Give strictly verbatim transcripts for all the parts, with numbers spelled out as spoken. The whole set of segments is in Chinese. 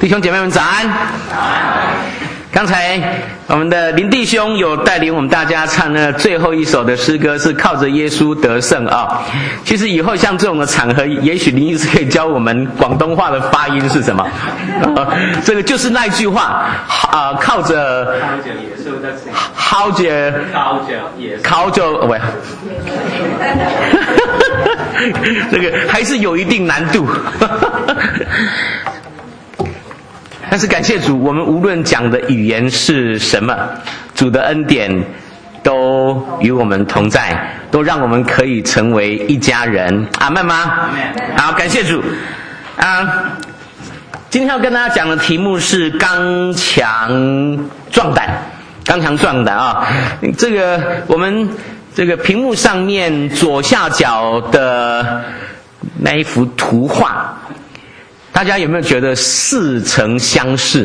弟兄姐妹们早安。刚才我们的林弟兄有带领我们大家唱那最后一首的诗歌，是靠着耶稣得胜啊。其实以后像这种的场合，也许林医师可以教我们广东话的发音是什么。啊、这个就是那句话啊、呃，靠着靠着靠着靠着喂，这个还是有一定难度。但是感谢主，我们无论讲的语言是什么，主的恩典都与我们同在，都让我们可以成为一家人。阿们吗？好，感谢主。啊，今天要跟大家讲的题目是刚强壮胆，刚强壮胆啊！这个我们这个屏幕上面左下角的那一幅图画，大家有没有觉得似曾相识？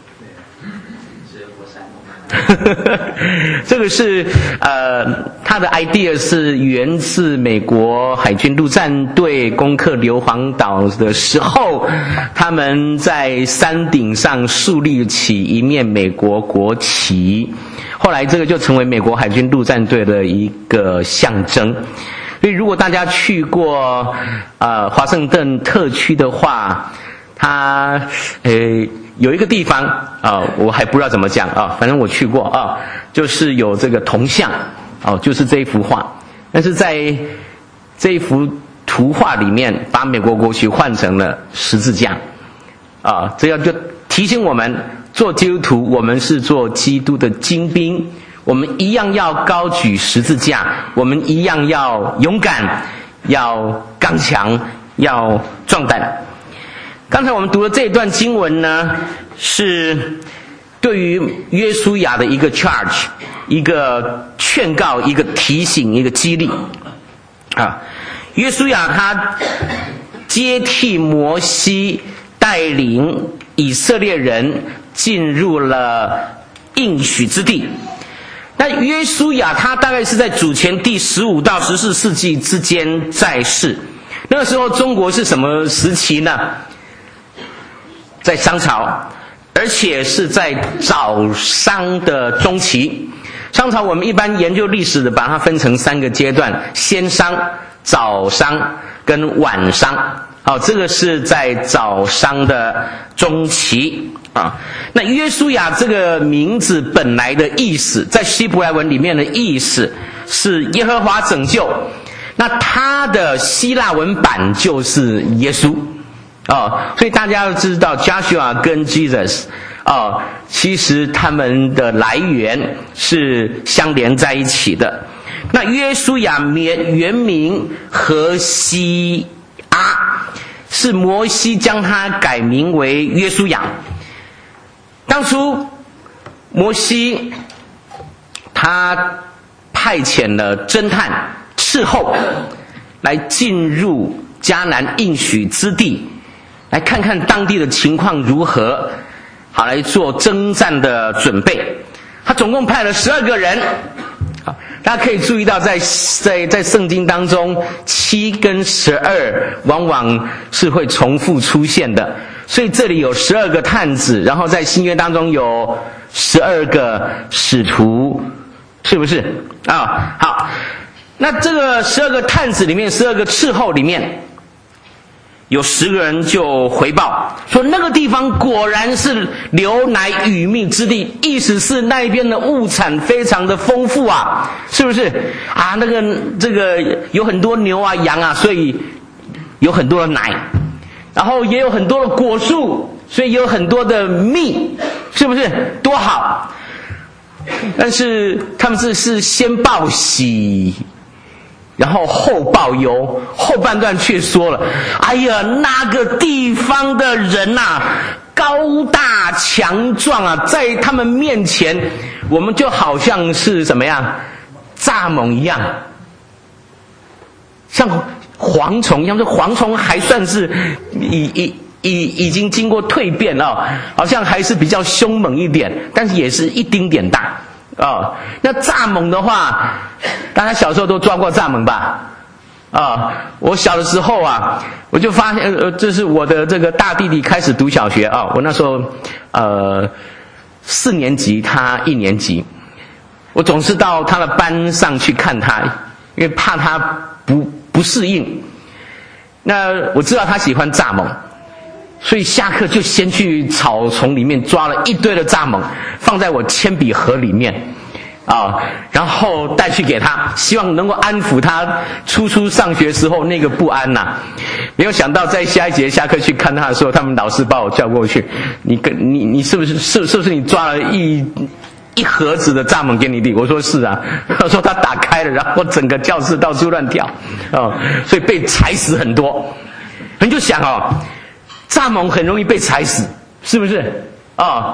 这个是呃，他的 idea 是源自美国海军陆战队攻克硫磺岛的时候，他们在山顶上树立起一面美国国旗，后来这个就成为美国海军陆战队的一个象征。所以如果大家去过呃华盛顿特区的话，它呃有一个地方啊、呃，我还不知道怎么讲啊，反正我去过啊，就是有这个铜像哦、啊，就是这一幅画。但是在这一幅图画里面，把美国国旗换成了十字架啊，这样就提醒我们，做基督徒我们是做基督的精兵。我们一样要高举十字架，我们一样要勇敢，要刚强，要壮胆。刚才我们读的这一段经文呢，是对于约书亚的一个 charge， 一个劝告，一个提醒，一个激励。啊，约书亚他接替摩西，带领以色列人进入了应许之地。那约书亚他大概是在主前第十五到十四世纪之间在世。那个时候中国是什么时期呢？在商朝，而且是在早商的中期。商朝我们一般研究历史的，把它分成三个阶段：先商、早商跟晚商。好，这个是在早商的中期啊。那约书亚这个名字本来的意思，在希伯来文里面的意思是耶和华拯救。那它的希腊文版就是耶稣。哦，所以大家要知道 Joshua 跟 Jesus 哦，其实他们的来源是相连在一起的。那约书亚原原名何西阿，是摩西将他改名为约书亚。当初摩西他派遣了侦探斥候来进入迦南应许之地，来看看当地的情况如何，好来做征战的准备。他总共派了十二个人，好，大家可以注意到在，在在在圣经当中，七跟十二往往是会重复出现的，所以这里有十二个探子，然后在新约当中有十二个使徒，是不是啊？好，那这个十二个探子里面，十二个斥候里面，有十个人就回报说，那个地方果然是流奶与蜜之地，意思是那边的物产非常的丰富啊，是不是啊？那个这个有很多牛啊羊啊，所以有很多的奶，然后也有很多的果树，所以有很多的蜜，是不是多好？但是他们这是先报喜，然后后报忧，后半段却说了，哎呀，那个地方的人啊，高大强壮啊，在他们面前我们就好像是怎么样蚱蜢一样，像蝗虫一样。这蝗虫还算是已已已已经经过蜕变了、哦，好像还是比较凶猛一点，但是也是一丁点大哦。那蚱蜢的话，大家小时候都抓过蚱蜢吧？ 啊，我小的时候啊，我就发现，呃，这是我的这个大弟弟开始读小学啊，我那时候，呃，四年级，他一年级，我总是到他的班上去看他，因为怕他不不适应。那我知道他喜欢蚱蜢，所以下课就先去草丛里面抓了一堆的蚱蜢，放在我铅笔盒里面。啊，然后带去给他，希望能够安抚他初初上学时候那个不安呐、啊。没有想到在下一节下课去看他的时候，他们老师把我叫过去，你跟你你是不是是是不是你抓了一一盒子的蚱蜢给你弟？我说是啊。他说他打开了，然后整个教室到处乱跳，哦，所以被踩死很多。你就想哦，蚱蜢很容易被踩死，是不是？啊、哦。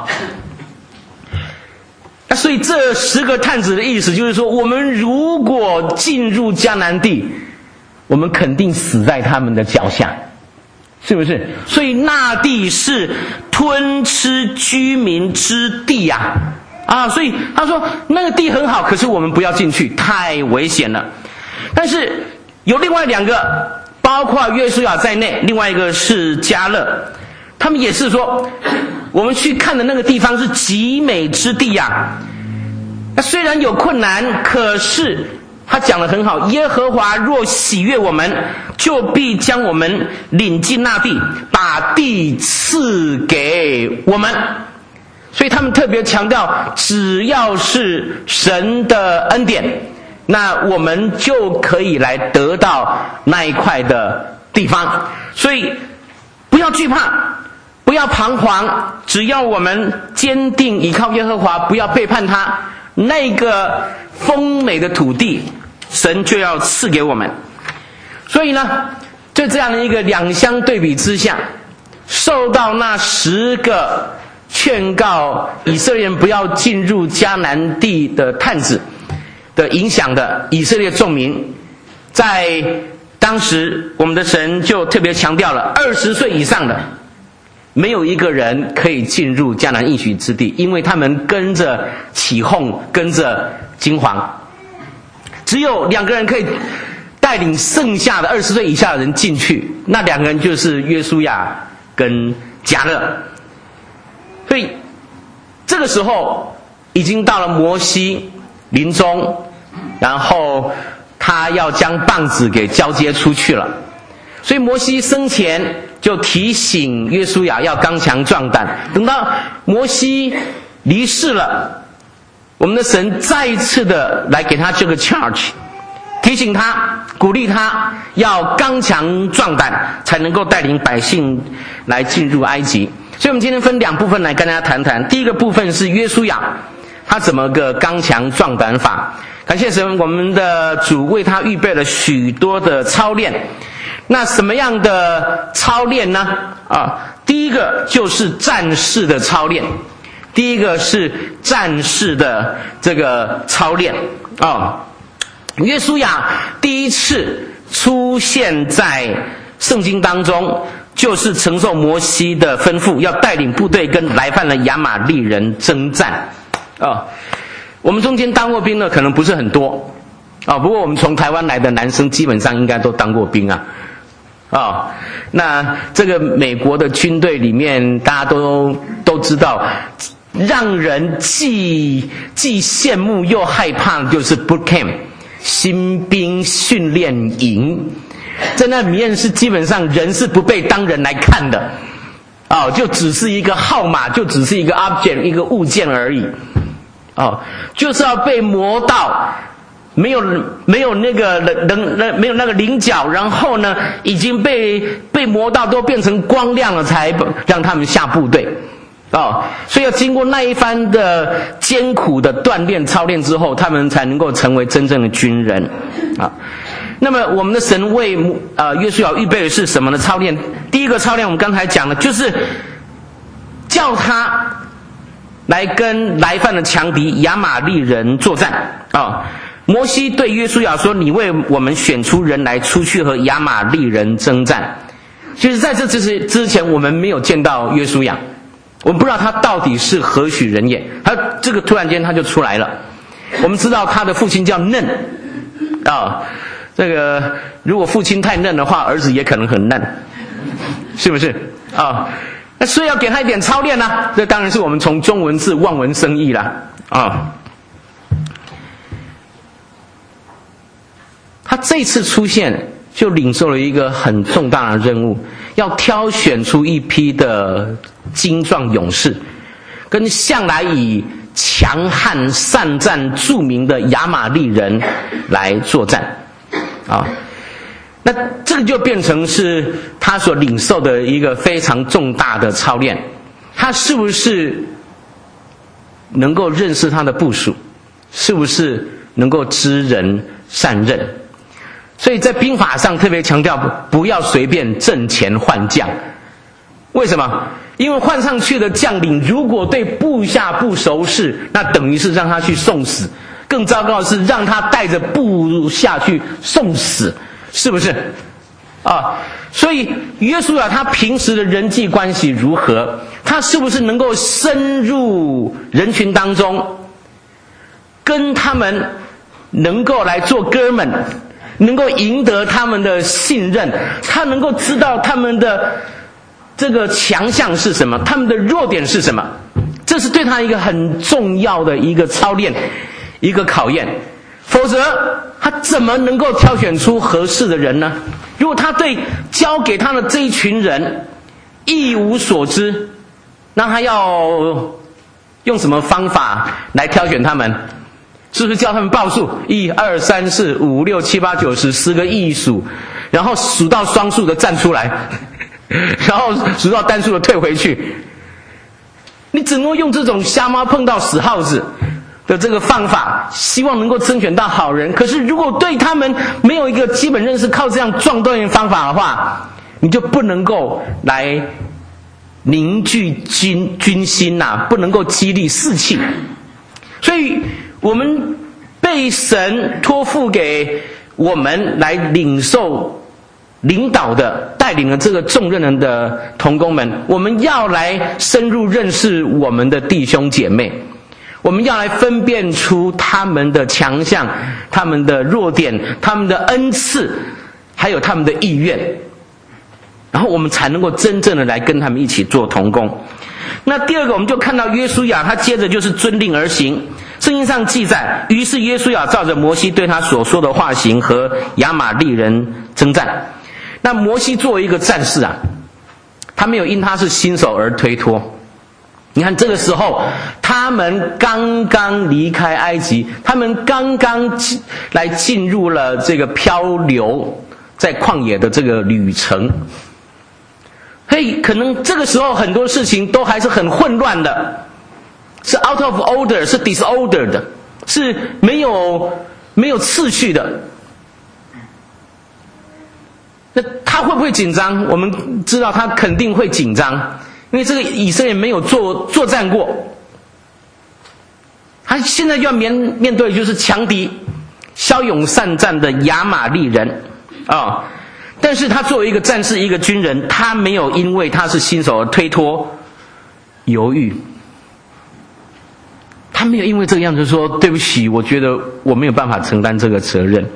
那所以这十个探子的意思就是说，我们如果进入迦南地，我们肯定死在他们的脚下，是不是？所以那地是吞吃居民之地呀、啊，啊，所以他说那个地很好，可是我们不要进去，太危险了。但是有另外两个，包括约书亚在内，另外一个是迦勒，他们也是说，我们去看的那个地方是极美之地呀、啊。那虽然有困难，可是他讲得很好，耶和华若喜悦我们，就必将我们领进那地，把地赐给我们。所以他们特别强调，只要是神的恩典，那我们就可以来得到那一块的地方。所以不要惧怕，不要彷徨，只要我们坚定依靠耶和华，不要背叛他，那个丰美的土地神就要赐给我们。所以呢，在这样的一个两相对比之下，受到那十个劝告以色列人不要进入迦南地的探子的影响的以色列众民，在当时我们的神就特别强调了，二十岁以上的没有一个人可以进入迦南应许之地，因为他们跟着起哄，跟着金黄。只有两个人可以带领剩下的二十岁以下的人进去，那两个人就是约书亚跟迦勒。所以这个时候已经到了摩西临终，然后他要将棒子给交接出去了。所以摩西生前就提醒约书亚要刚强壮胆，等到摩西离世了，我们的神再一次的来给他这个 charge， 提醒他，鼓励他要刚强壮胆，才能够带领百姓来进入埃及。所以我们今天分两部分来跟大家谈谈。第一个部分是约书亚他怎么个刚强壮胆法。感谢神，我们的主为他预备了许多的操练。那什么样的操练呢？啊，第一个就是战士的操练，第一个是战士的这个操练啊。约书亚第一次出现在圣经当中，就是承受摩西的吩咐，要带领部队跟来犯的亚玛力人征战啊。我们中间当过兵的可能不是很多啊，不过我们从台湾来的男生基本上应该都当过兵啊。哦，那这个美国的军队里面，大家都都知道，让人既既羡慕又害怕的就是 boot camp 新兵训练营，在那里面是基本上人是不被当人来看的，哦，就只是一个号码，就只是一个 object 一个物件而已，哦，就是要被磨到。没有没有那个棱棱没有那个棱角，然后呢，已经被被磨到都变成光亮了，才让他们下部队，哦，所以要经过那一番的艰苦的锻炼操练之后，他们才能够成为真正的军人，啊。那么我们的神为呃约书亚预备的是什么呢？操练，第一个操练我们刚才讲的，就是叫他来跟来犯的强敌亚玛力人作战啊。哦，摩西对约书亚说：“你为我们选出人来，出去和亚玛力人征战。”其实在这之之前，我们没有见到约书亚，我们不知道他到底是何许人也。他这个突然间他就出来了。我们知道他的父亲叫嫩，啊， 这个如果父亲太嫩的话，儿子也可能很嫩，是不是啊？那所以要给他一点操练啊，这当然是我们从中文字望文生义啦啊。他这次出现就领受了一个很重大的任务，要挑选出一批的精壮勇士，跟向来以强悍善战著名的亚玛力人来作战啊。那这个就变成是他所领受的一个非常重大的操练。他是不是能够认识他的部属？是不是能够知人善任？所以在兵法上特别强调不要随便阵前换将。为什么？因为换上去的将领如果对部下不熟识，那等于是让他去送死。更糟糕的是让他带着部下去送死，是不是啊？所以约书亚他平时的人际关系如何？他是不是能够深入人群当中，跟他们能够来做哥们，能够赢得他们的信任？他能够知道他们的这个强项是什么，他们的弱点是什么？这是对他一个很重要的一个操练，一个考验。否则他怎么能够挑选出合适的人呢？如果他对交给他的这一群人一无所知，那他要用什么方法来挑选他们？是不是叫他们报数一二三四五六七八九十十个一数，然后数到双数的站出来，然后数到单数的退回去？你只能用这种瞎猫碰到死耗子的这个方法，希望能够甄选到好人。可是如果对他们没有一个基本认识，靠这样撞断的方法的话，你就不能够来凝聚军军心呐、啊，不能够激励士气。所以我们被神托付给我们来领受领导的带领了这个重任人的同工们，我们要来深入认识我们的弟兄姐妹，我们要来分辨出他们的强项，他们的弱点，他们的恩赐，还有他们的意愿，然后我们才能够真正的来跟他们一起做同工。那第二个，我们就看到约书亚他接着就是遵令而行。圣经上记载，于是约书亚照着摩西对他所说的话行，和亚玛力人征战。那摩西作为一个战士啊，他没有因他是新手而推脱。你看这个时候他们刚刚离开埃及，他们刚刚来进入了这个漂流在旷野的这个旅程。嘿，可能这个时候很多事情都还是很混乱的，是 out of order， 是 disorder 的，是没有没有次序的。那他会不会紧张？我们知道他肯定会紧张，因为这个以色列没有作作战过，他现在要面面对就是强敌，骁勇善战的亚玛力人啊、哦。但是他作为一个战士，一个军人，他没有因为他是新手而推脱犹豫，他没有因为这个样子说对不起，我觉得我没有办法承担这个责任。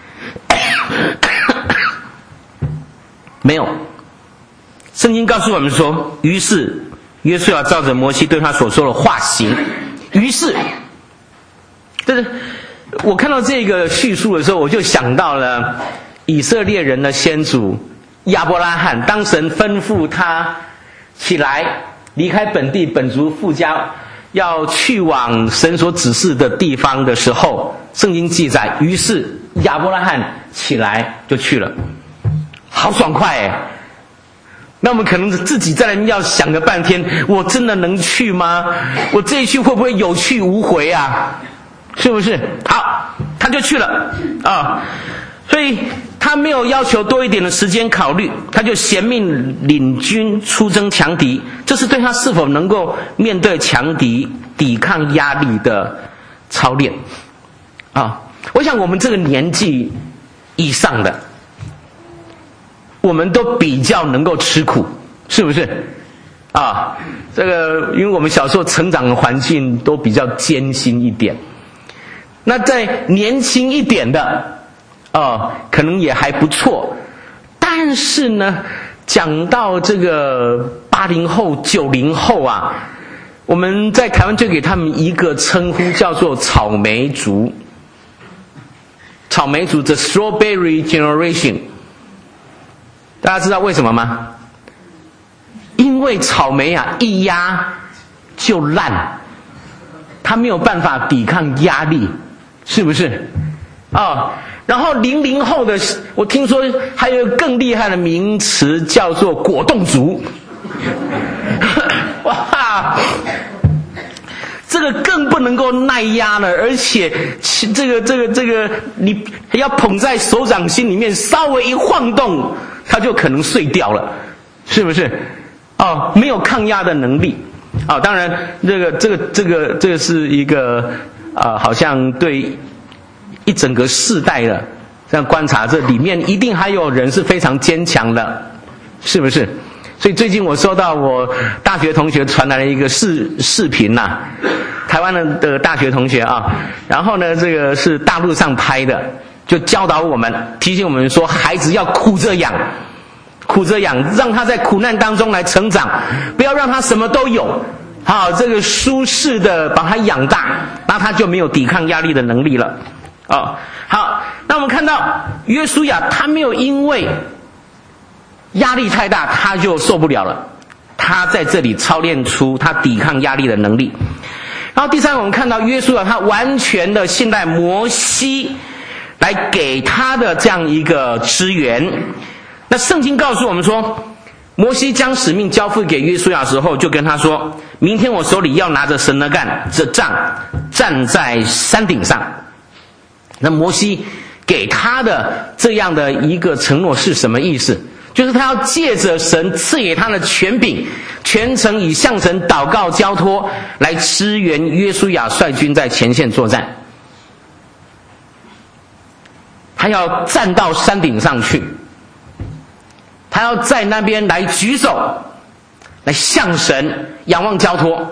没有，圣经告诉我们说，于是约书亚照着摩西对他所说的话行。于是，但是我看到这个叙述的时候，我就想到了以色列人的先祖亚伯拉罕，当神吩咐他起来离开本地本族父家，要去往神所指示的地方的时候，圣经记载，于是亚伯拉罕起来就去了。好爽快哎！那我们可能自己在那边要想个半天，我真的能去吗？我这一去会不会有去无回啊？是不是？好，他就去了啊！所以他没有要求多一点的时间考虑，他就衔命领军出征强敌。这是对他是否能够面对强敌、抵抗压力的操练啊！我想我们这个年纪以上的，我们都比较能够吃苦，是不是？啊，这个因为我们小时候成长的环境都比较艰辛一点。那在年轻一点的哦，可能也还不错。但是呢，讲到这个八零后、九零后啊，我们在台湾就给他们一个称呼，叫做草莓族。草莓族 ，the strawberry generation。大家知道为什么吗？因为草莓啊，一压就烂，它没有办法抵抗压力，是不是？哦，然后零零后的，我听说还有更厉害的名词叫做果冻族。哇，这个更不能够耐压了，而且这个这个这个你要捧在手掌心里面，稍微一晃动，它就可能碎掉了，是不是？哦，没有抗压的能力。哦，当然，这个这个这个这个是一个啊、呃，好像对一整个世代的这样观察，这里面一定还有人是非常坚强的，是不是？所以最近我收到我大学同学传来了一个视视频呐、啊，台湾的的大学同学啊，然后呢，这个是大陆上拍的，就教导我们，提醒我们说，孩子要苦着养，苦着养，让他在苦难当中来成长，不要让他什么都有，好，这个舒适的把他养大，那他就没有抵抗压力的能力了。哦，好，那我们看到约书亚他没有因为压力太大他就受不了了，他在这里操练出他抵抗压力的能力。然后第三，我们看到约书亚他完全的信赖摩西来给他的这样一个支援。那圣经告诉我们说，摩西将使命交付给约书亚的时候，就跟他说，明天我手里要拿着神的杆这杖站在山顶上。那摩西给他的这样的一个承诺是什么意思？就是他要借着神赐给他的权柄，全程以向神祷告交托来支援约书亚率军在前线作战。他要站到山顶上去，他要在那边来举手，来向神仰望交托。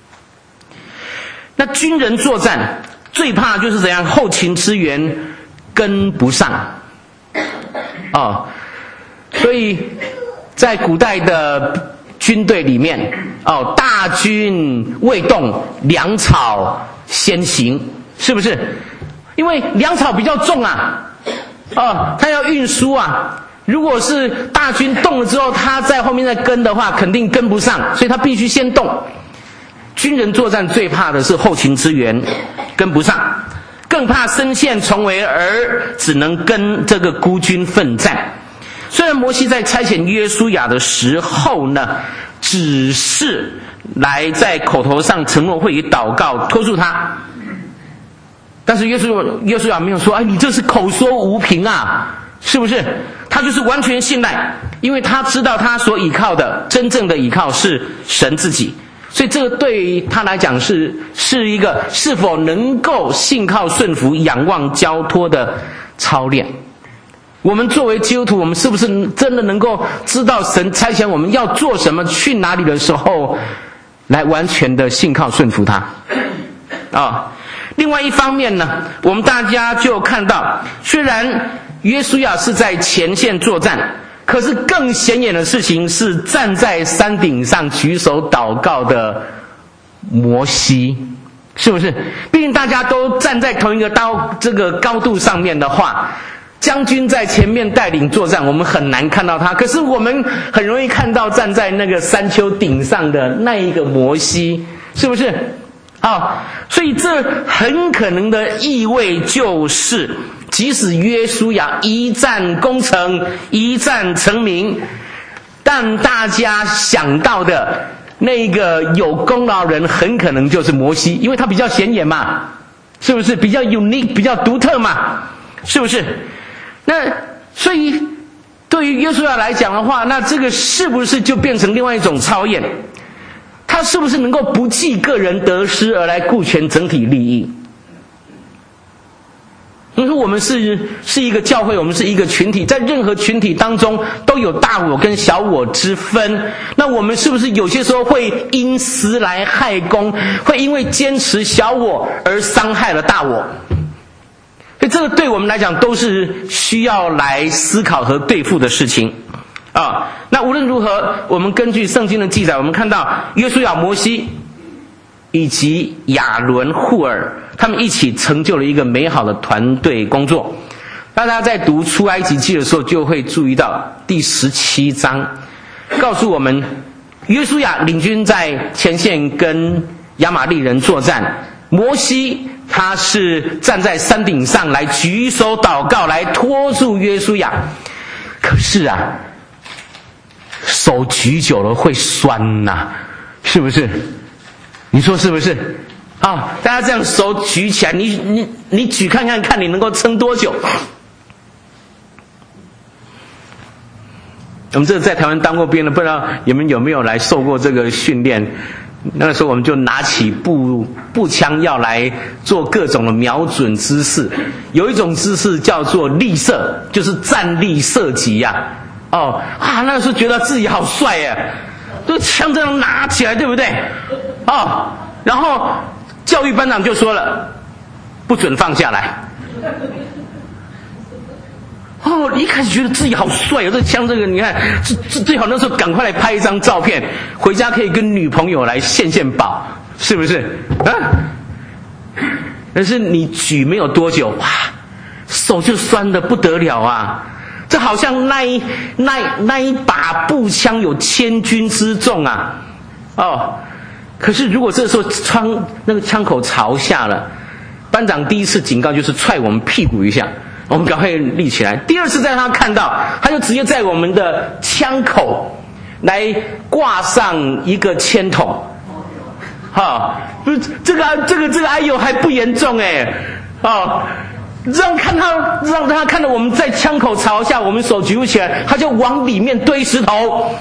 那军人作战最怕就是怎样，后勤支援跟不上哦，所以在古代的军队里面哦，大军未动，粮草先行，是不是？因为粮草比较重啊，哦，他要运输啊。如果是大军动了之后，他在后面再跟的话，肯定跟不上，所以他必须先动。军人作战最怕的是后勤支援跟不上，更怕身陷重围而只能跟这个孤军奋战。虽然摩西在差遣约书亚的时候呢，只是来在口头上承诺会以祷告托住他，但是约书约书亚没有说，哎，你这是口说无凭啊，是不是？他就是完全信赖，因为他知道他所倚靠的真正的倚靠是神自己。所以这个对于他来讲是是一个是否能够信靠顺服仰望交托的操练。我们作为基督徒，我们是不是真的能够知道神差遣我们要做什么去哪里的时候，来完全的信靠顺服他啊、哦？另外一方面呢，我们大家就看到，虽然约书亚是在前线作战，可是更显眼的事情是站在山顶上举手祷告的摩西，是不是？毕竟大家都站在同一个高这个高度上面的话，将军在前面带领作战，我们很难看到他，可是我们很容易看到站在那个山丘顶上的那一个摩西，是不是？哦，所以这很可能的意味就是，即使约书亚一战功成，一战成名，但大家想到的那个有功劳人很可能就是摩西，因为他比较显眼嘛，是不是？比较 unique， 比较独特嘛，是不是？那所以对于约书亚来讲的话，那这个是不是就变成另外一种操演？他是不是能够不计个人得失而来顾全整体利益？你说我们是是一个教会，我们是一个群体，在任何群体当中都有大我跟小我之分。那我们是不是有些时候会因私来害公，会因为坚持小我而伤害了大我？所以这个对我们来讲都是需要来思考和对付的事情啊。那无论如何，我们根据圣经的记载，我们看到约书亚、摩西以及亚伦、户尔，他们一起成就了一个美好的团队工作。大家在读出埃及记的时候，就会注意到第十七章告诉我们，约书亚领军在前线跟亚玛力人作战，摩西他是站在山顶上来举手祷告，来拖住约书亚。可是啊，手举久了会酸呐、啊，是不是？你说是不是？啊、哦，大家这样手举起来，你你你举看看看，你能够撑多久？我们这个在台湾当过兵的，不知道你们有没有来受过这个训练？那个时候我们就拿起步步枪要来做各种的瞄准姿势。有一种姿势叫做立射，就是站立射击呀、啊。哦啊，那个时候觉得自己好帅耶，这枪这样拿起来，对不对？哦，然后教育班长就说了，不准放下来。哦，一开始觉得自己好帅哦，这枪这个你看，最最最好那时候赶快来拍一张照片，回家可以跟女朋友来献献宝，是不是？啊！但是你举没有多久，哇，手就酸得不得了啊！这好像那一那那一把步枪有千钧之重啊！哦，可是如果这时候枪那个枪口朝下了，班长第一次警告就是踹我们屁股一下。我们赶快立起来。第二次在他看到，他就直接在我们的枪口来挂上一个铅筒。哈，不是这个这个这个哎呦还不严重哎，哦，让看他让他看到我们在枪口朝下，我们手举不起来，他就往里面堆石头。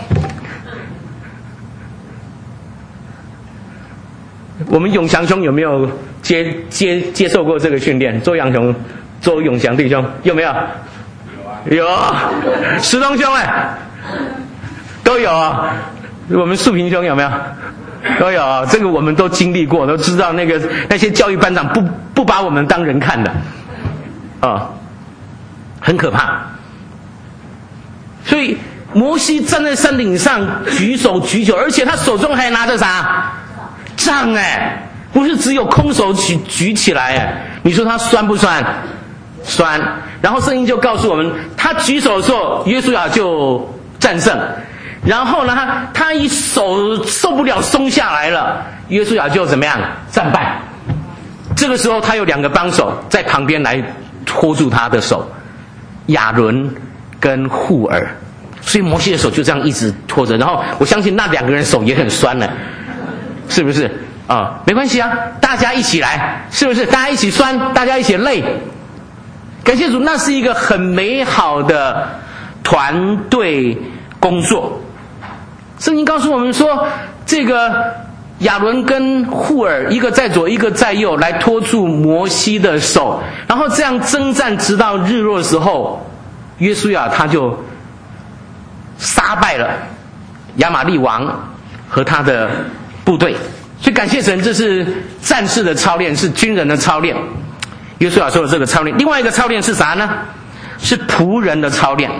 我们永祥兄有没有接接接受过这个训练？周阳雄。周永祥弟兄有没有？有啊，石东兄哎，都有啊。我们树平兄有没有？都有啊。这个我们都经历过，都知道那个那些教育班长不不把我们当人看的，啊、哦，很可怕。所以摩西站在山顶上举手举久，而且他手中还拿着啥？杖哎，不是只有空手举举起来哎。你说他酸不酸？酸，然后圣经就告诉我们，他举手的时候，约书亚就战胜。然后呢，他他一手受不了松下来了，约书亚就怎么样？战败。这个时候，他有两个帮手在旁边来拖住他的手，亚伦跟户尔。所以摩西的手就这样一直拖着，然后我相信那两个人手也很酸了，是不是？啊、哦，没关系啊，大家一起来，是不是？大家一起酸，大家一起累。感谢主，那是一个很美好的团队工作。圣经告诉我们说，这个亚伦跟户尔，一个在左，一个在右，来拖住摩西的手，然后这样征战，直到日落的时候，约书亚他就杀败了亚玛力王和他的部队。所以感谢神，这是战士的操练，是军人的操练。约书亚说的这个操练，另外一个操练是啥呢？是仆人的操练。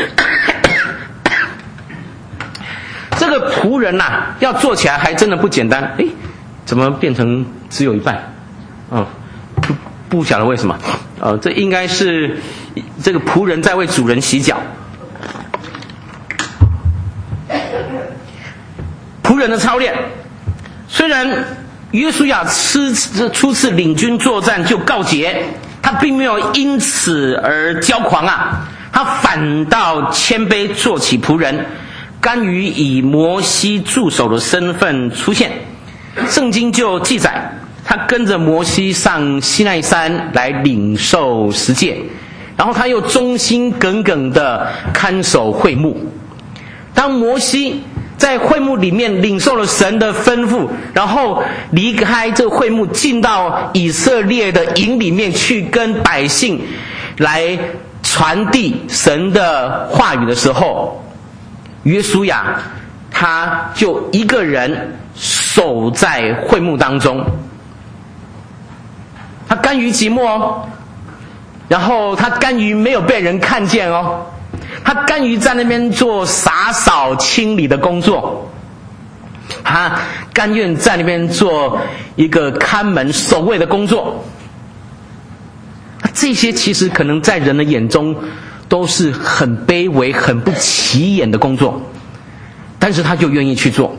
这个仆人呐、啊，要做起来还真的不简单。诶，怎么变成只有一半？哦，不不晓得为什么。哦，这应该是这个仆人在为主人洗脚。仆人的操练，虽然约书亚初次领军作战就告捷，他并没有因此而骄狂啊，他反倒谦卑做起仆人，甘于以摩西助手的身份出现。圣经就记载，他跟着摩西上西奈山来领受十诫，然后他又忠心耿耿地看守会幕。当摩西在会幕里面领受了神的吩咐，然后离开这个会幕，进到以色列的营里面去跟百姓来传递神的话语的时候，约书亚他就一个人守在会幕当中，他甘于寂寞哦。 然后他甘于没有被人看见哦，他甘于在那边做洒扫清理的工作，他甘愿在那边做一个看门守卫的工作。这些其实可能在人的眼中都是很卑微很不起眼的工作，但是他就愿意去做。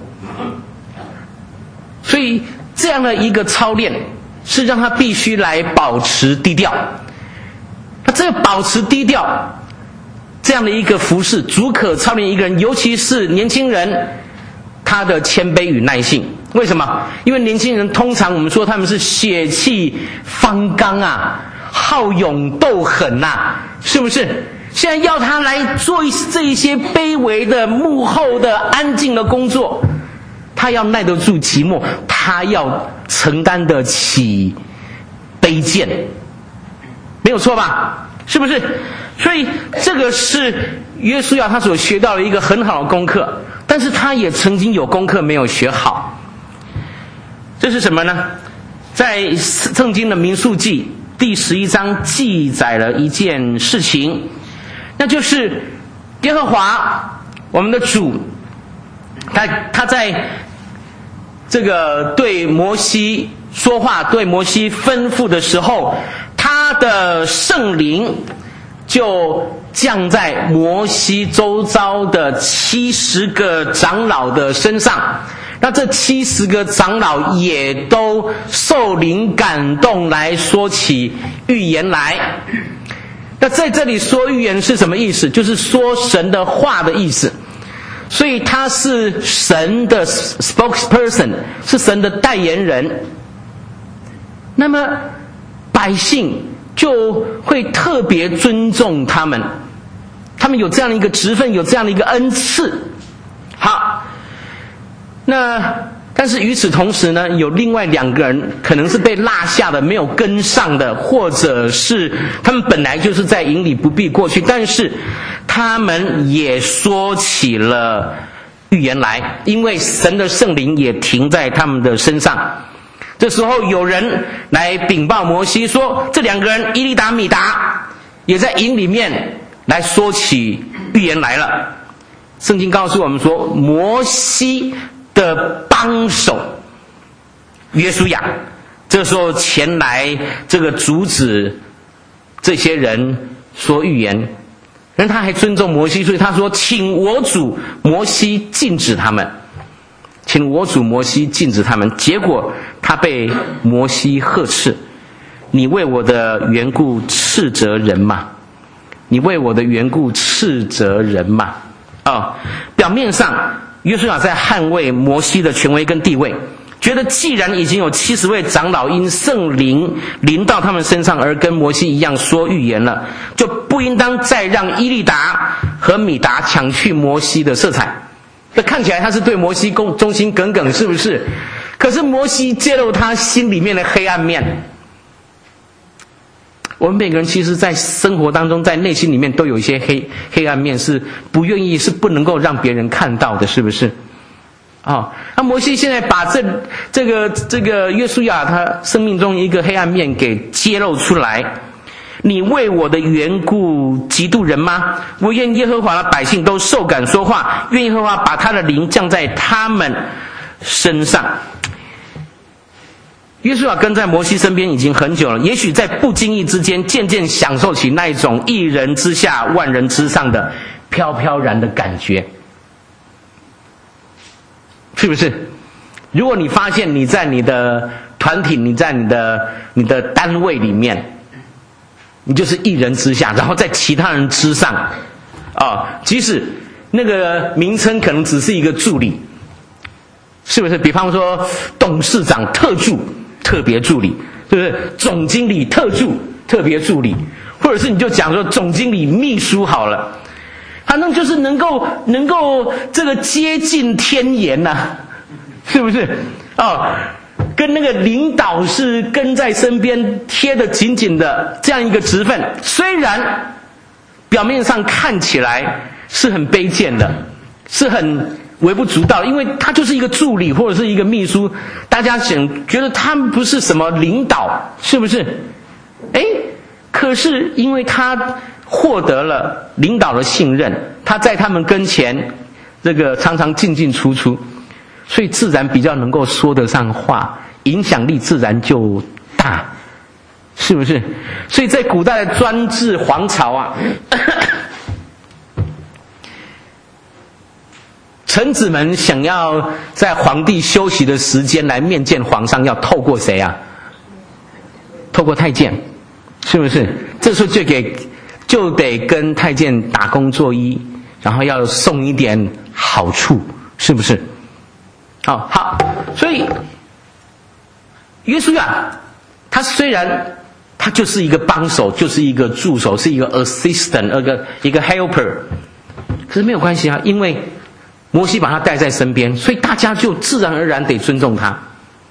所以这样的一个操练是让他必须来保持低调。那这个保持低调这样的一个服事，足可操练一个人，尤其是年轻人，他的谦卑与耐性。为什么？因为年轻人通常我们说他们是血气方刚啊，好勇斗狠啊，是不是？现在要他来做这一些卑微的幕后的安静的工作，他要耐得住寂寞，他要承担得起卑贱，没有错吧？是不是？所以这个是约书亚他所学到的一个很好的功课，但是他也曾经有功课没有学好。这是什么呢？在圣经的民数记第十一章记载了一件事情，那就是耶和华我们的主，他他在这个对摩西说话，对摩西吩咐的时候，他的圣灵就降在摩西周遭的七十个长老的身上。那这七十个长老也都受灵感动来说起预言来。那在这里说预言是什么意思？就是说神的话的意思。所以他是神的 spokesperson， 是神的代言人。那么百姓就会特别尊重他们，他们有这样的一个职分，有这样的一个恩赐。好，那但是与此同时呢，有另外两个人可能是被落下的，没有跟上的，或者是他们本来就是在营里不必过去，但是他们也说起了预言来，因为神的圣灵也停在他们的身上。这时候有人来禀报摩西说，这两个人伊利达、米达也在营里面来说起预言来了。圣经告诉我们说，摩西的帮手约书亚这时候前来这个阻止这些人说预言，但他还尊重摩西，所以他说请我主摩西禁止他们，请我主摩西禁止他们。结果他被摩西呵斥，你为我的缘故斥责人吗？你为我的缘故斥责人吗？哦，表面上约书亚在捍卫摩西的权威跟地位，觉得既然已经有七十位长老因圣灵临到他们身上而跟摩西一样说预言了，就不应当再让伊利达和米达抢去摩西的色彩。这看起来他是对摩西忠心耿耿，是不是？可是摩西揭露他心里面的黑暗面。我们每个人其实在生活当中，在内心里面都有一些黑黑暗面，是不愿意，是不能够让别人看到的，是不是？哦，那摩西现在把这这个这个约书亚他生命中一个黑暗面给揭露出来。你为我的缘故嫉妒人吗？我愿耶和华的百姓都受感说话，愿耶和华把他的灵降在他们身上。约书亚跟在摩西身边已经很久了，也许在不经意之间渐渐享受起那一种一人之下万人之上的飘飘然的感觉，是不是？如果你发现你在你的团体，你在你的你的单位里面，你就是一人之下，然后在其他人之上啊、哦，即使那个名称可能只是一个助理，是不是？比方说董事长特助、特别助理，是不是？总经理特助、特别助理，或者是你就讲说总经理秘书好了，他那就是能够能够这个接近天颜呐、啊，是不是？哦。跟那个领导是跟在身边贴得紧紧的这样一个职分，虽然表面上看起来是很卑贱的，是很微不足道，因为他就是一个助理或者是一个秘书，大家想觉得他们不是什么领导，是不是？诶， 可是因为他获得了领导的信任，他在他们跟前这个常常进进出出，所以自然比较能够说得上话，影响力自然就大，是不是？所以在古代的专制皇朝啊，臣子们想要在皇帝休息的时间来面见皇上，要透过谁啊？透过太监，是不是？这时候就给就得跟太监打工作揖，然后要送一点好处，是不是？哦，好，所以约书亚他虽然他就是一个帮手，就是一个助手，是一个 assistant， 一个一个 helper， 可是没有关系啊，因为摩西把他带在身边，所以大家就自然而然得尊重他。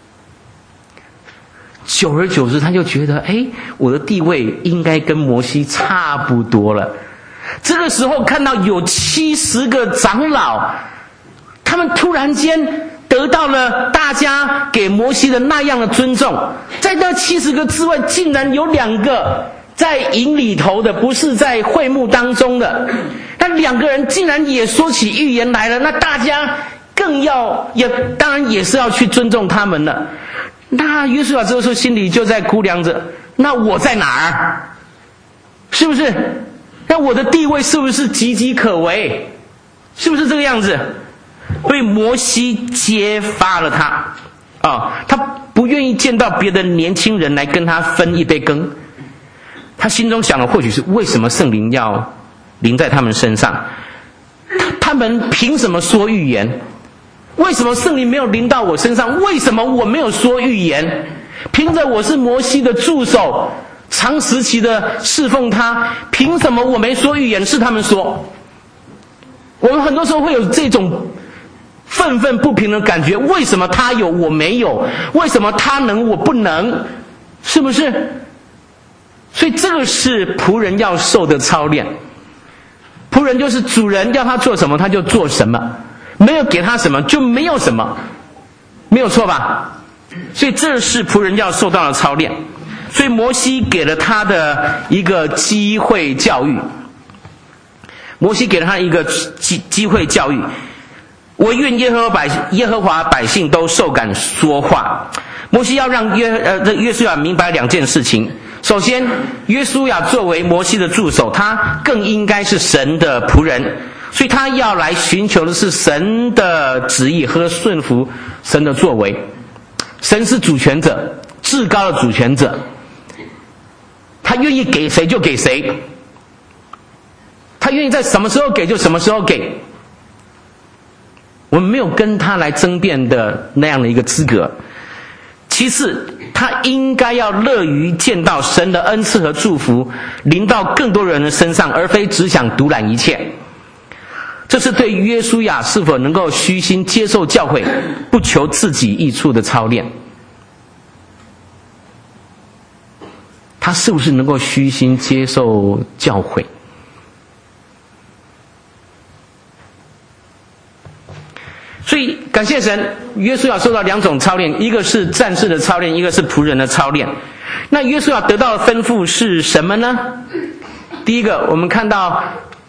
久而久之，他就觉得，哎，我的地位应该跟摩西差不多了。这个时候看到有七十个长老，他们突然间得到了大家给摩西的那样的尊重，在那七十个之外，竟然有两个在营里头的，不是在会幕当中的。那两个人竟然也说起预言来了，那大家更要也当然也是要去尊重他们了。那约书亚这个时候心里就在估量着，那我在哪儿？是不是？那我的地位是不是岌岌可危？是不是这个样子？所以摩西揭发了他啊、哦，他不愿意见到别的年轻人来跟他分一杯羹。他心中想的或许是为什么圣灵要临在他们身上？他们凭什么说预言？为什么圣灵没有临到我身上？为什么我没有说预言？凭着我是摩西的助手，长时期的侍奉他，凭什么我没说预言？是他们说。我们很多时候会有这种愤愤不平的感觉，为什么他有我没有？为什么他能我不能？是不是？所以这个是仆人要受的操练。仆人就是主人要他做什么他就做什么，没有给他什么就没有什么，没有错吧？所以这是仆人要受到的操练。所以摩西给了他的一个机会教育，摩西给了他一个机机会教育，我愿耶和华百耶和华百姓都受感说话。摩西要让约呃这约书亚明白两件事情。首先，约书亚作为摩西的助手，他更应该是神的仆人，所以他要来寻求的是神的旨意和顺服神的作为。神是主权者，至高的主权者，他愿意给谁就给谁，他愿意在什么时候给就什么时候给。我们没有跟他来争辩的那样的一个资格。其次，他应该要乐于见到神的恩赐和祝福临到更多人的身上，而非只想独揽一切。这是对约书亚是否能够虚心接受教诲，不求自己益处的操练。他是不是能够虚心接受教诲？所以感谢神，约书亚受到两种操练，一个是战士的操练，一个是仆人的操练。那约书亚得到的吩咐是什么呢？第一个，我们看到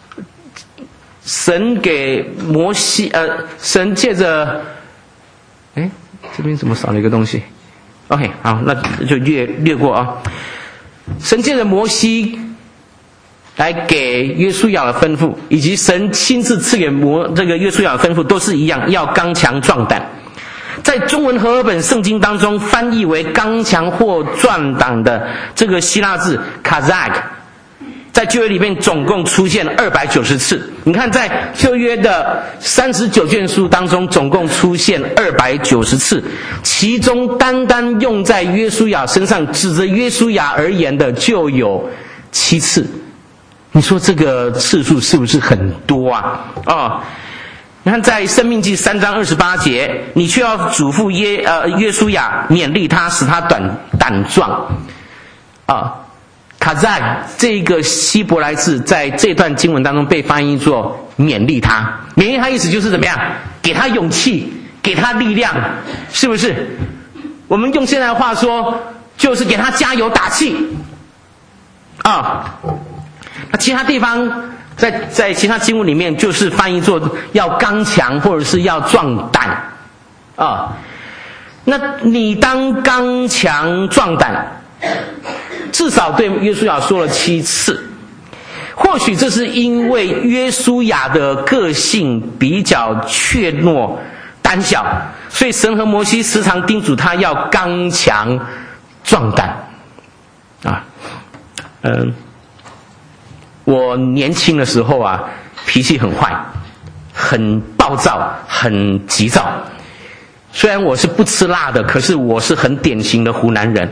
神给摩西，呃，神借着，哎，这边怎么少了一个东西 ？OK， 好，那就略略过啊。神借着摩西来给约书亚的吩咐，以及神亲自赐给摩这个约书亚的吩咐都是一样，要刚强壮胆。在中文和合本圣经当中翻译为刚强或壮胆的这个希腊字 kazak， 在旧约里面总共出现二百九十次。你看在旧约的三十九卷书当中总共出现二百九十次，其中单单用在约书亚身上指着约书亚而言的就有七次。你说这个次数是不是很多啊？哦，你看在申命记三章二十八节，你却要嘱咐约呃约书亚，勉励他，使他胆胆壮。啊，卡在这个希伯来字在这段经文当中被翻译作勉励他，勉励他意思就是怎么样？给他勇气，给他力量，是不是？我们用现在的话说，就是给他加油打气。 啊。那其他地方在在其他经文里面就是翻译作要刚强或者是要壮胆啊。那你当刚强壮胆，至少对约书亚说了七次。或许这是因为约书亚的个性比较怯懦胆小，所以神和摩西时常叮嘱他要刚强壮胆啊。嗯，我年轻的时候啊，脾气很坏，很暴躁，很急躁。虽然我是不吃辣的，可是我是很典型的湖南人。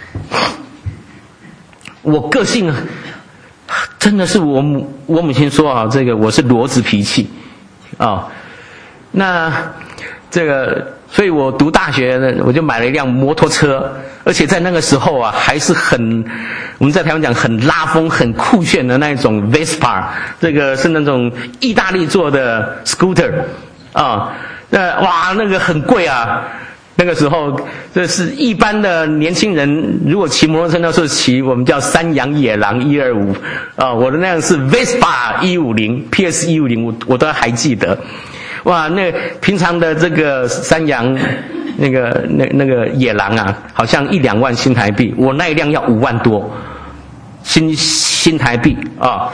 我个性真的是我母我母亲说啊，这个我是骡子脾气啊、哦。那这个，所以我读大学呢，我就买了一辆摩托车，而且在那个时候啊，还是很我们在台湾讲很拉风、很酷炫的那种 Vespa， 这个是那种意大利做的 scooter 啊。那哇，那个很贵啊！那个时候，这是一般的年轻人如果骑摩托车，那时候骑我们叫三洋野狼一二五啊，我的那样是 Vespa 一五零 P S 一五零，我我都还记得。哇，那平常的这个三洋那个那那个野狼啊，好像一两万新台币，我那一辆要五万多新新台币啊。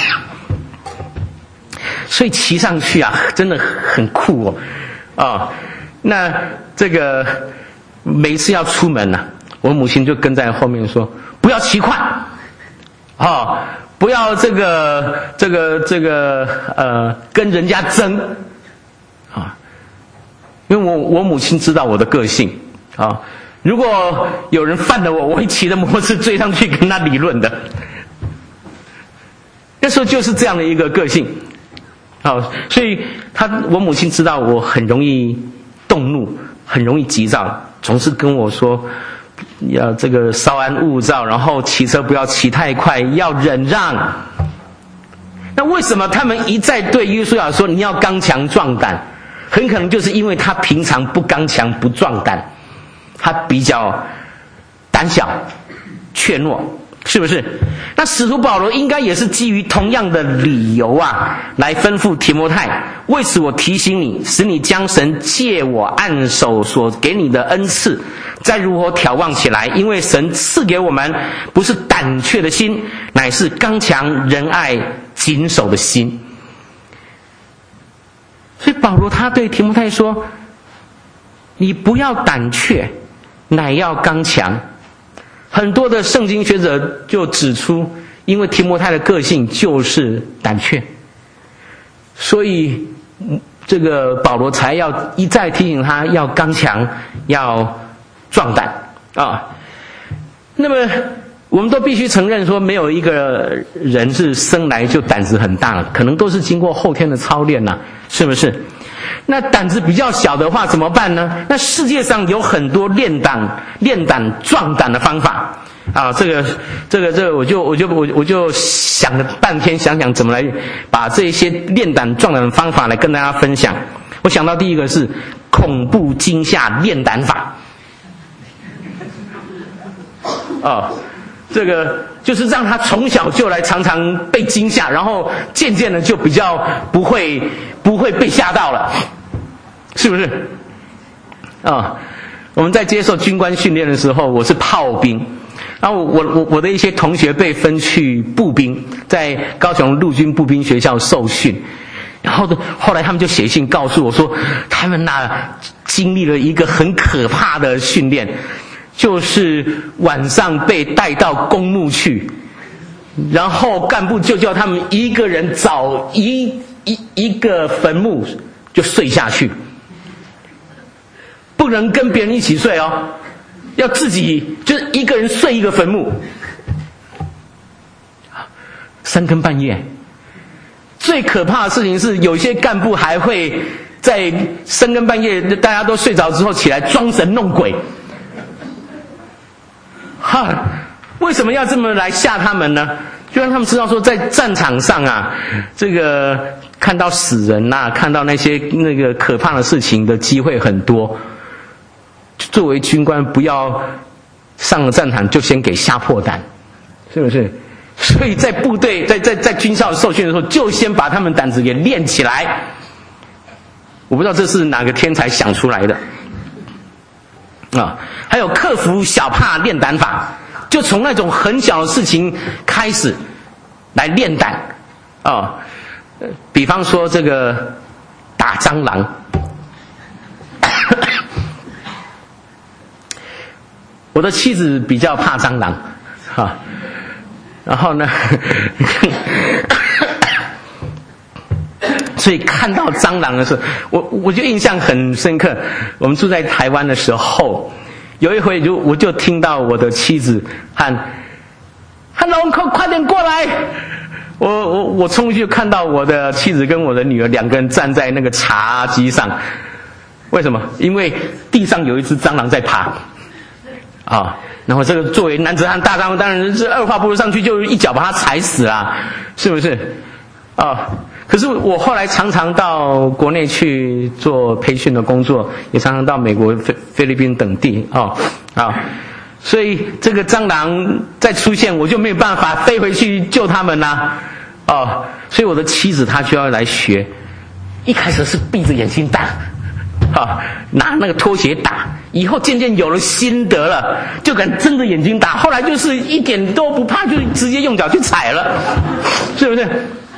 所以骑上去啊，真的很酷哦。啊，那这个每一次要出门呢、啊，我母亲就跟在后面说：“不要骑快，啊，不要这个这个这个呃跟人家争，啊，因为我我母亲知道我的个性啊，如果有人犯了我，我会骑着摩托车追上去跟他理论的。那时候就是这样的一个个性。”好，所以他我母亲知道我很容易动怒，很容易急躁，总是跟我说要这个稍安勿躁，然后骑车不要骑太快，要忍让。那为什么他们一再对约书亚说你要刚强壮胆？很可能就是因为他平常不刚强不壮胆，他比较胆小怯懦，是不是？那使徒保罗应该也是基于同样的理由啊，来吩咐提摩太，为此我提醒你，使你将神借我按手所给你的恩赐再如何眺望起来，因为神赐给我们不是胆怯的心，乃是刚强仁爱谨守的心。所以保罗他对提摩太说，你不要胆怯，乃要刚强。很多的圣经学者就指出，因为提摩太的个性就是胆怯，所以这个保罗才要一再提醒他要刚强，要壮胆啊。那么我们都必须承认说，没有一个人是生来就胆子很大，可能都是经过后天的操练呐，是不是？那胆子比较小的话怎么办呢？那世界上有很多练胆、练胆壮胆的方法啊！这个、这个、这个，我就、我就、我我就想了半天，想想怎么来把这些练胆壮胆的方法来跟大家分享。我想到第一个是恐怖惊吓练胆法，啊，这个就是让他从小就来常常被惊吓，然后渐渐的就比较不会不会被吓到了。是不是？啊、哦，我们在接受军官训练的时候，我是炮兵，然后我我我的一些同学被分去步兵，在高雄陆军步兵学校受训，然后的后来他们就写信告诉我说，他们那经历了一个很可怕的训练，就是晚上被带到公墓去，然后干部就叫他们一个人找一一一个坟墓就睡下去。不能跟别人一起睡哦，要自己就是一个人睡一个坟墓。三更半夜，最可怕的事情是，有些干部还会在深更半夜大家都睡着之后起来装神弄鬼。哈，为什么要这么来吓他们呢？就让他们知道说，在战场上啊，这个看到死人啊，看到那些那个可怕的事情的机会很多。作为军官，不要上了战场就先给吓破胆，是不是？ 所以在部队在在在军校受训的时候，就先把他们胆子给练起来。我不知道这是哪个天才想出来的啊！还有克服小怕练胆法，就从那种很小的事情开始来练胆啊。比方说这个打蟑螂。我的妻子比较怕蟑螂，啊，然后呢，所以看到蟑螂的时候，我我就印象很深刻。我们住在台湾的时候，有一回就我就听到我的妻子喊：“汉龙，快快点过来！”我我我冲去看到我的妻子跟我的女儿两个人站在那个茶几上，为什么？因为地上有一只蟑螂在爬。啊，然后这个作为男子汉大丈夫，当然是二话不说上去就一脚把他踩死啦，是不是？啊，可是我后来常常到国内去做培训的工作，也常常到美国、菲菲律宾等地啊啊，所以这个蟑螂再出现，我就没有办法飞回去救他们啦，哦，所以我的妻子她就要来学，一开始是闭着眼睛打。啊，拿那个拖鞋打，以后渐渐有了心得了，就敢睁着眼睛打。后来就是一点都不怕，就直接用脚去踩了，是不是？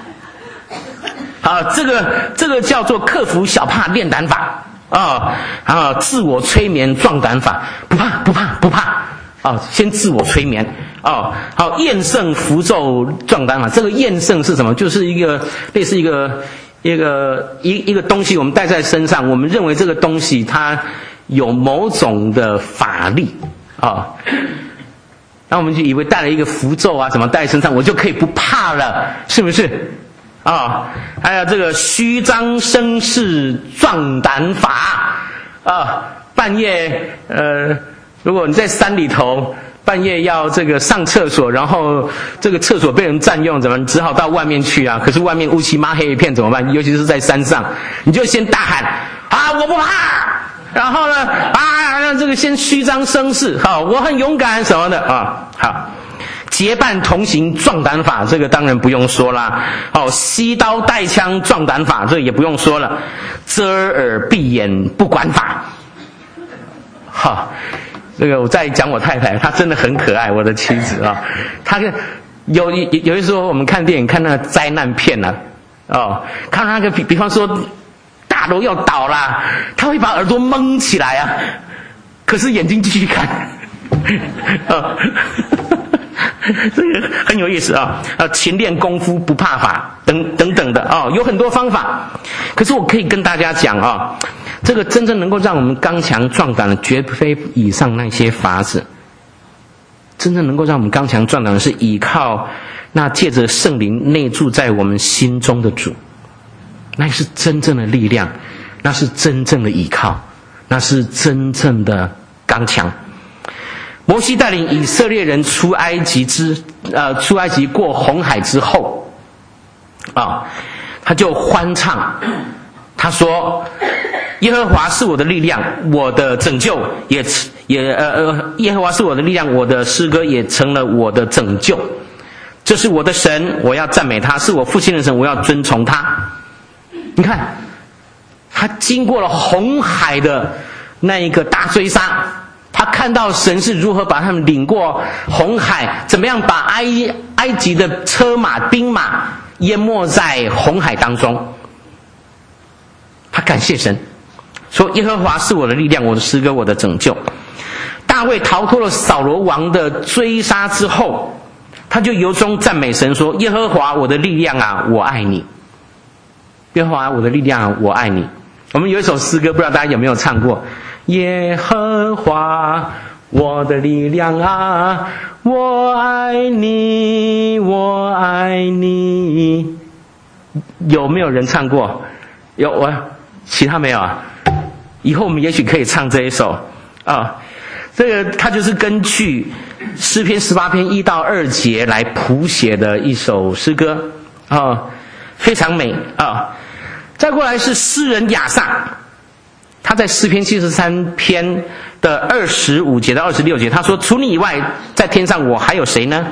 好，这个这个叫做克服小怕练胆法啊啊，自我催眠壮胆法，不怕不怕不怕啊，先自我催眠啊。好，厌胜符咒壮胆法，这个厌胜是什么？就是一个类似一个。一个一一个东西，我们带在身上，我们认为这个东西它有某种的法力啊，那我们就以为带了一个符咒啊，什么带在身上，我就可以不怕了，是不是？啊，还有这个虚张声势壮胆法啊，半夜呃，如果你在山里头。半夜要这个上厕所，然后这个厕所被人占用，怎么只好到外面去啊？可是外面乌漆抹黑一片怎么办？尤其是在山上，你就先大喊啊，我不怕，然后呢啊，让这个先虚张声势，好，我很勇敢什么的啊，好，结伴同行壮胆法，这个当然不用说啦，好，吸刀带枪壮胆法，这个也不用说了，遮耳闭眼不管法，好。这个我再讲我太太，她真的很可爱，我的妻子啊，她有有有的时候我们看电影看那个灾难片啊，哦，看那个比比方说大楼要倒啦，她会把耳朵蒙起来啊，可是眼睛继续看，啊，这个很有意思啊，啊，勤练功夫不怕法等等等的啊，有很多方法，可是我可以跟大家讲啊。这个真正能够让我们刚强壮胆的，绝非以上那些法子。真正能够让我们刚强壮胆的，是依靠那借着圣灵内住在我们心中的主，那是真正的力量，那是真正的依靠，那是真正的刚强。摩西带领以色列人出埃及之呃出埃及过红海之后，啊，他就欢唱，他说。耶和华是我的力量，我的拯救也也呃呃，耶和华是我的力量，我的诗歌也成了我的拯救。这是我的神，我要赞美他；是我父亲的神，我要尊崇他。你看，他经过了红海的那一个大追杀，他看到神是如何把他们领过红海，怎么样把埃埃及的车马兵马淹没在红海当中。他感谢神。说耶和华是我的力量，我的诗歌，我的拯救。大卫逃脱了扫罗王的追杀之后，他就由衷赞美神说：耶和华我的力量啊，我爱你。耶和华我的力量啊，我爱你。我们有一首诗歌，不知道大家有没有唱过？耶和华我的力量啊，我爱你，我爱你。有没有人唱过？有我，其他没有啊？以后我们也许可以唱这一首啊，这个它就是根据诗篇十八篇一到二节来谱写的一首诗歌啊，非常美啊。再过来是诗人亚萨，他在诗篇七十三篇的二十五节到二十六节，他说：除你以外，在天上我还有谁呢？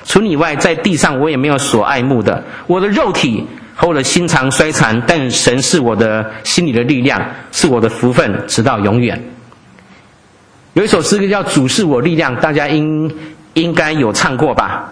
除你以外，在地上我也没有所爱慕的。我的肉体和我的心肠衰残，但神是我的心里的力量，是我的福分，直到永远。有一首诗歌叫《主是我力量》，大家应应该有唱过吧？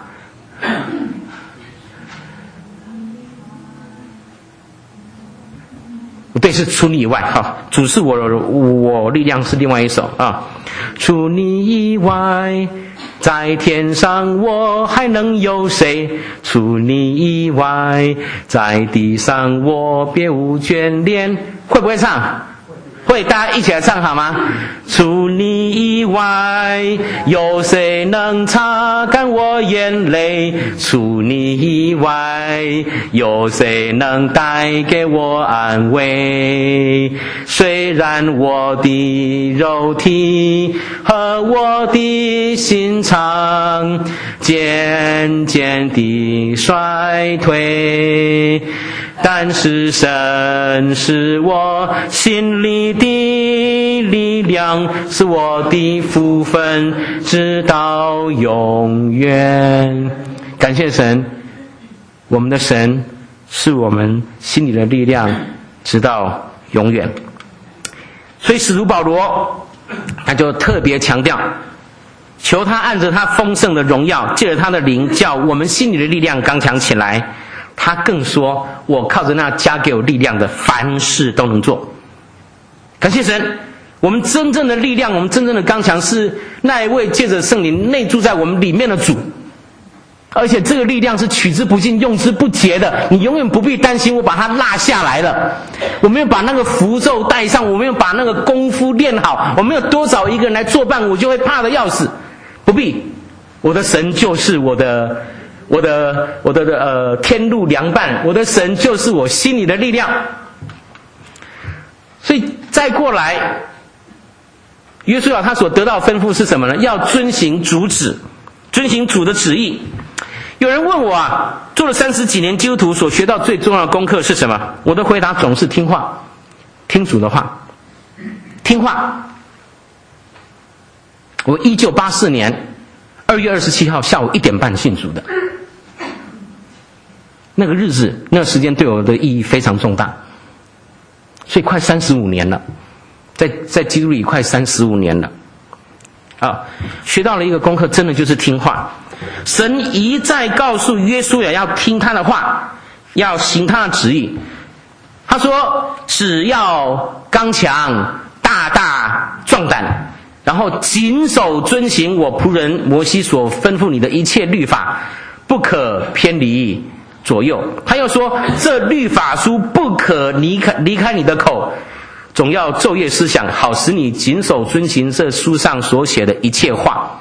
对，是除你以外哈，主是我我力量是另外一首啊。除你以外，在天上我还能有谁？除你以外，在地上我别无眷恋。会不会唱？会，大家一起来唱好吗？除你以外，有谁能擦干我眼泪？除你以外，有谁能带给我安慰？虽然我的肉体和我的心肠渐渐地衰退，但是神是我心里的力量，是我的福分，直到永远。感谢神，我们的神是我们心里的力量，直到永远。所以使徒保罗他就特别强调，求他按着他丰盛的荣耀，借着他的灵，叫我们心里的力量刚强起来。他更说，我靠着那加给我力量的，凡事都能做。感谢神，我们真正的力量，我们真正的刚强，是那一位借着圣灵内住在我们里面的主。而且这个力量是取之不尽用之不竭的，你永远不必担心我把它落下来了，我没有把那个符咒带上，我没有把那个功夫练好，我没有多找一个人来作伴，我就会怕得要死。不必，我的神就是我的我的我的呃天路良伴，我的神就是我心里的力量。所以再过来，约书亚他所得到的吩咐是什么呢？要遵行主旨，遵行主的旨意。有人问我啊，做了三十几年基督徒所学到最重要的功课是什么？我的回答总是听话，听主的话，听话。我一九八四年二月二十七号下午一点半信主的，那个日子，那个时间对我的意义非常重大，所以快三十五年了，在在基督里快三十五年了，啊，学到了一个功课，真的就是听话。神一再告诉约书亚要听他的话，要行他的旨意。他说，只要刚强、大大壮胆，然后谨守遵行我仆人摩西所吩咐你的一切律法，不可偏离左右。他又说，这律法书不可离开离开你的口，总要昼夜思想，好使你谨守遵行这书上所写的一切话。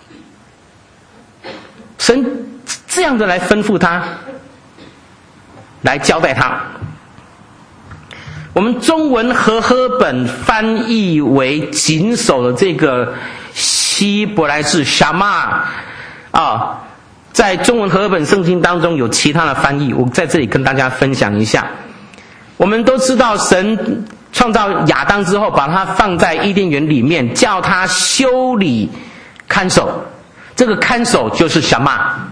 神这样的来吩咐他，来交代他。我们中文和合本翻译为谨守的这个希伯来字 shama 啊，在中文和合本圣经当中有其他的翻译，我在这里跟大家分享一下。我们都知道神创造亚当之后，把他放在伊甸园里面，叫他修理看守，这个看守就是shama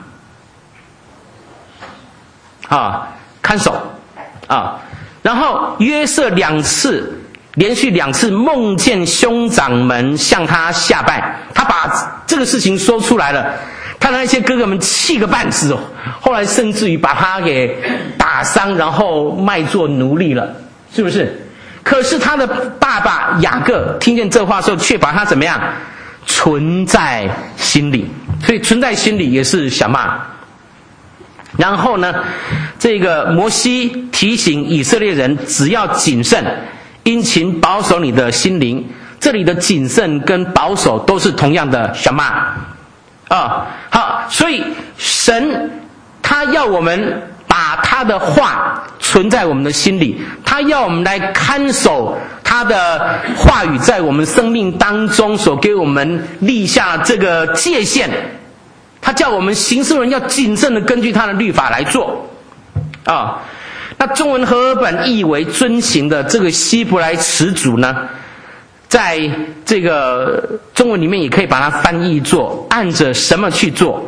啊，看守啊。然后约瑟两次连续两次梦见兄长们向他下拜，他把这个事情说出来了，他的那些哥哥们气个半死哦，后来甚至于把他给打伤，然后卖作奴隶了，是不是？可是他的爸爸雅各听见这话的时候，却把他怎么样存在心里，所以存在心里也是shama。然后呢，这个摩西提醒以色列人，只要谨慎，殷勤保守你的心灵。这里的谨慎跟保守都是同样的shama啊。好，所以神他要我们把他的话存在我们的心里，他要我们来看守他的话语在我们生命当中所给我们立下这个界限。他叫我们行事人要谨慎的根据他的律法来做啊。那中文和合本译为遵行的这个希伯来词组呢，在这个中文里面也可以把它翻译作按着什么去做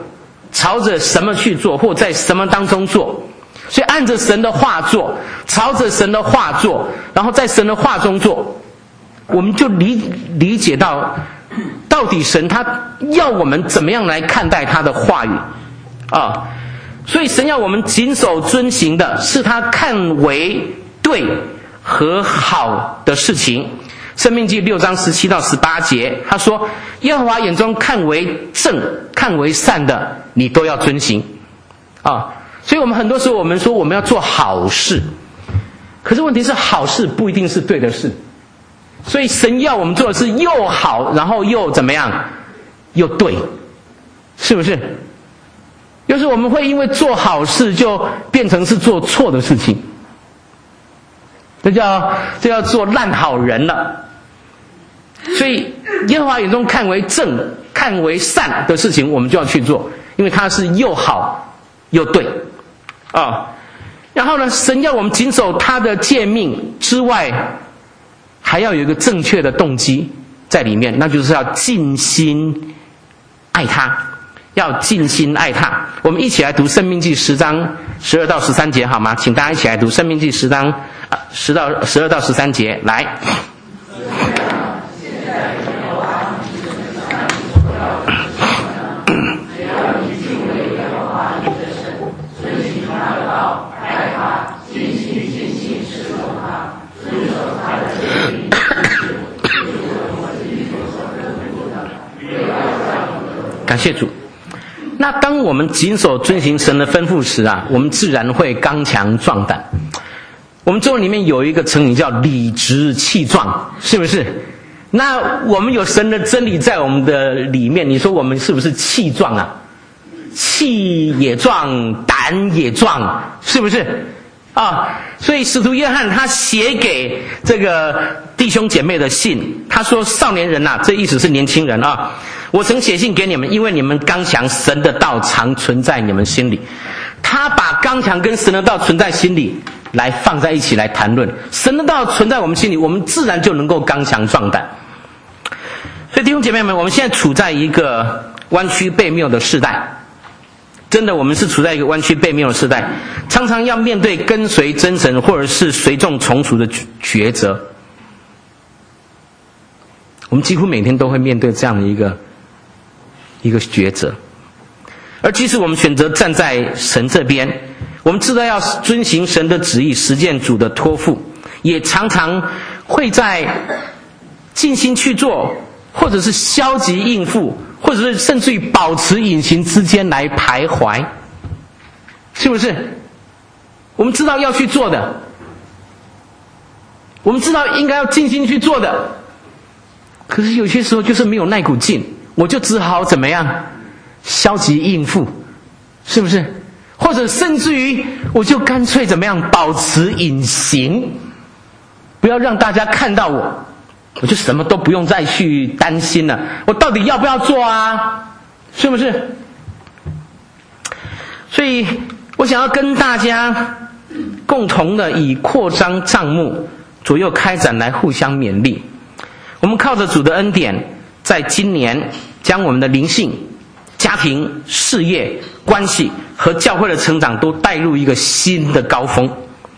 朝着什么去做，或在什么当中做。所以按着神的话做，朝着神的话做，然后在神的话中做，我们就理理解到，到底神他要我们怎么样来看待他的话语啊？所以神要我们谨守遵行的是他看为对和好的事情。申命记六章十七到十八节，他说：耶和华眼中看为正、看为善的，你都要遵行啊。所以我们很多时候我们说我们要做好事，可是问题是好事不一定是对的事。所以神要我们做的是又好，然后又怎么样？又对，是不是？有时我们会因为做好事就变成是做错的事情，这叫这叫做烂好人了。所以耶和华眼中看为正、看为善的事情，我们就要去做，因为它是又好又对啊。然后呢，神要我们谨守他的诫命之外，还要有一个正确的动机在里面，那就是要尽心爱他，要尽心爱他。我们一起来读申命记十章十二到十三节好吗？请大家一起来读申命记十章十到十二到十三节，来。感谢主。那当我们谨守遵行神的吩咐时啊，我们自然会刚强壮胆。我们中文里面有一个成语叫理直气壮，是不是？那我们有神的真理在我们的里面，你说我们是不是气壮啊？气也壮，胆也壮，是不是啊？所以使徒约翰他写给这个弟兄姐妹的信，他说：少年人啊，这意思是年轻人啊，我曾写信给你们，因为你们刚强，神的道常存在你们心里。他把刚强跟神的道存在心里来放在一起来谈论，神的道存在我们心里，我们自然就能够刚强壮胆。所以弟兄姐妹们，我们现在处在一个弯曲悖谬的时代，真的，我们是处在一个弯曲悖谬的时代，常常要面对跟随真神或者是随众从属的抉择。我们几乎每天都会面对这样的一个一个抉择。而即使我们选择站在神这边，我们知道要遵行神的旨意，实践主的托付，也常常会在尽心去做，或者是消极应付，或者是甚至于保持隐形之间来徘徊，是不是？我们知道要去做的，我们知道应该要尽心去做的，可是有些时候就是没有那股劲，我就只好怎么样？消极应付，是不是？或者甚至于我就干脆怎么样？保持隐形，不要让大家看到我，我就什么都不用再去担心了。我到底要不要做啊？是不是？所以我想要跟大家共同的以扩张帐幕左右开展来互相勉励。我们靠着主的恩典，在今年将我们的灵性、家庭、事业、关系和教会的成长都带入一个新的高峰。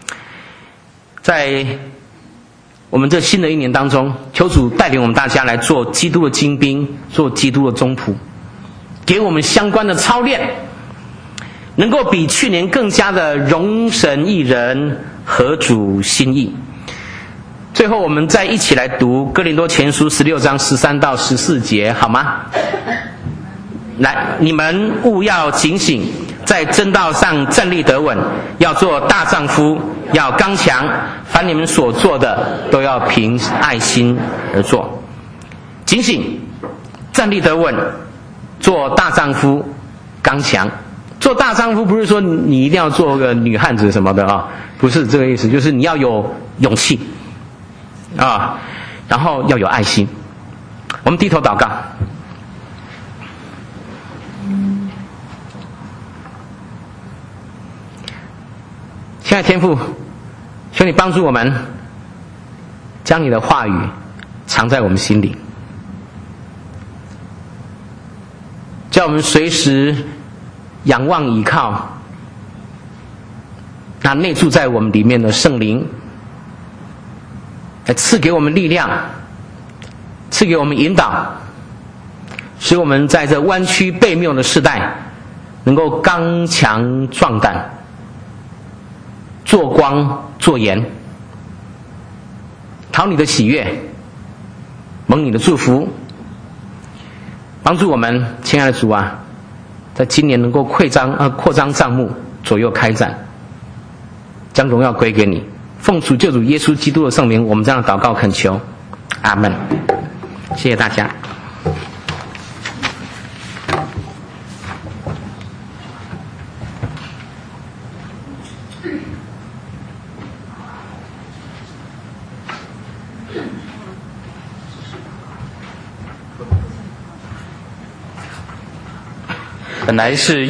在我们这新的一年当中，求主带领我们大家来做基督的精兵，做基督的忠仆，给我们相关的操练，能够比去年更加的容神益人，合主心意。最后我们再一起来读哥林多前书十六章十三到十四节，好吗？来，你们务要警醒，在真道上站立得稳，要做大丈夫，要刚强，凡你们所做的都要凭爱心而做。警醒，站立得稳，做大丈夫，刚强。做大丈夫不是说你一定要做个女汉子什么的啊，不是这个意思，就是你要有勇气啊，然后要有爱心。我们低头祷告。亲爱的天父，求你帮助我们，将你的话语藏在我们心里，叫我们随时仰望倚靠那内住在我们里面的圣灵，来赐给我们力量，赐给我们引导，使我们在这弯曲悖谬的世代能够刚强壮胆，做光做盐，讨你的喜悦，蒙你的祝福，帮助我们，亲爱的主啊，在今年能够扩张呃扩张帐幕，左右开展，将荣耀归给你。奉主救主耶稣基督的圣名，我们这样祷告恳求，阿们。谢谢大家。 本来是